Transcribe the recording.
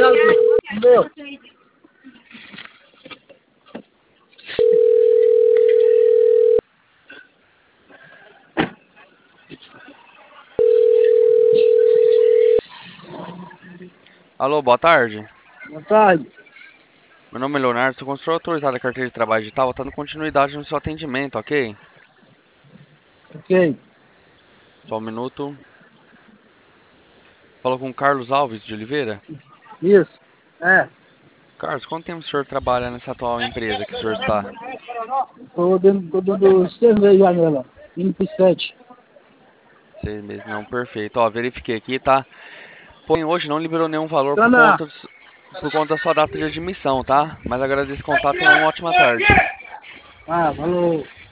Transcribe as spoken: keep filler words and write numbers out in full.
Meu. Alô, boa tarde. Boa tarde. Meu nome é Leonardo, sou consultor autorizado da carteira de trabalho digital, dando continuidade no seu atendimento, ok? Ok. Só um minuto. Falou com o Carlos Alves de Oliveira. Isso. É. Carlos, quanto tempo o senhor trabalha nessa atual empresa que o senhor está? Tô dentro, tô dentro seis meses já nela. Indo pro sete. Seis meses, não, perfeito. Ó, verifiquei aqui, tá? Porém, hoje não liberou nenhum valor por Cana. conta, dos- por conta da sua data de admissão, tá? Mas agradeço o contato e tenha uma ótima tarde. Ah, falou.